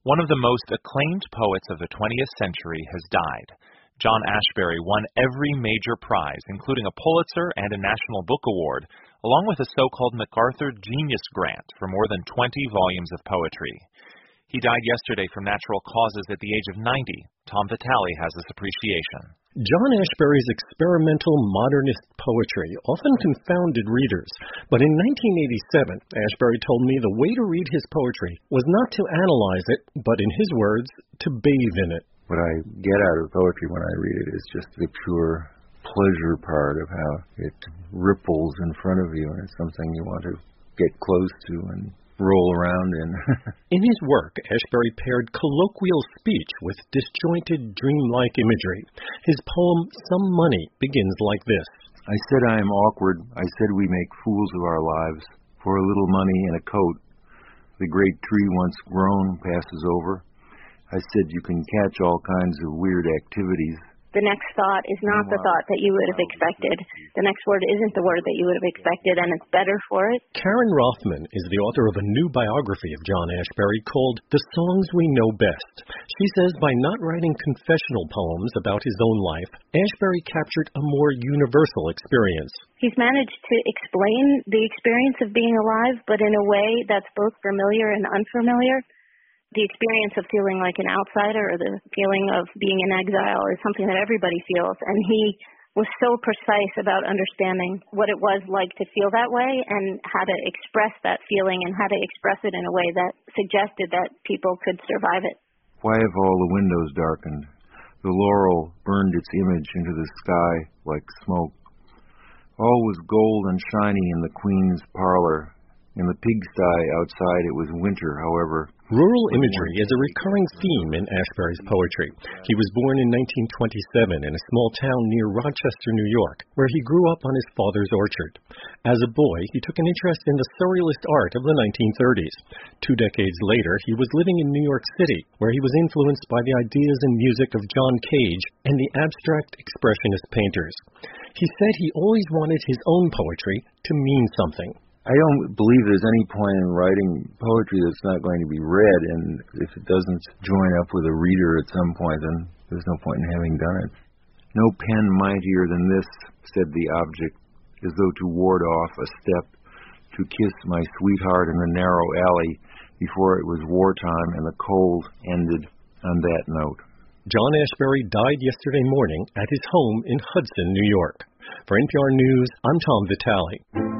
One of the most acclaimed poets of the 20th century has died. John Ashbery won every major prize, including a Pulitzer and a National Book Award, along with a so-called MacArthur Genius Grant for more than 20 volumes of poetry. He died yesterday from natural causes at the age of 90. Tom Vitale has this appreciation. John Ashbery's experimental modernist poetry often confounded readers, but in 1987, Ashbery told me the way to read his poetry was not to analyze it, but in his words, to bathe in it. What I get out of poetry when I read it is just the pure pleasure part of how it ripples in front of you, and it's something you want to get close to and roll around in. In his work, Ashbery paired colloquial speech with disjointed, dreamlike imagery. His poem, Some Money, begins like this. I said I am awkward. I said we make fools of our lives. For a little money and a coat. The great tree once grown passes over. I said you can catch all kinds of weird activities. The next thought is not the thought that you would have expected. The next word isn't the word that you would have expected, and it's better for it. Karen Rothman is the author of a new biography of John Ashbery called The Songs We Know Best. She says by not writing confessional poems about his own life, Ashbery captured a more universal experience. He's managed to explain the experience of being alive, but in a way that's both familiar and unfamiliar. The experience of feeling like an outsider or the feeling of being in exile is something that everybody feels, and he was so precise about understanding what it was like to feel that way and how to express that feeling and how to express it in a way that suggested that people could survive it. Why have all the windows darkened? The laurel burned its image into the sky like smoke. All was gold and shiny in the Queen's parlor. In the pigsty outside it was winter, however. Rural imagery is a recurring theme in Ashbery's poetry. He was born in 1927 in a small town near Rochester, New York, where he grew up on his father's orchard. As a boy, he took an interest in the surrealist art of the 1930s. 2 decades later, he was living in New York City, where he was influenced by the ideas and music of John Cage and the abstract expressionist painters. He said he always wanted his own poetry to mean something. I don't believe there's any point in writing poetry that's not going to be read, and if it doesn't join up with a reader at some point, then there's no point in having done it. No pen mightier than this, said the object, as though to ward off a step, to kiss my sweetheart in the narrow alley before it was wartime and the cold ended on that note. John Ashbery died yesterday morning at his home in Hudson, New York. For NPR News, I'm Tom Vitale.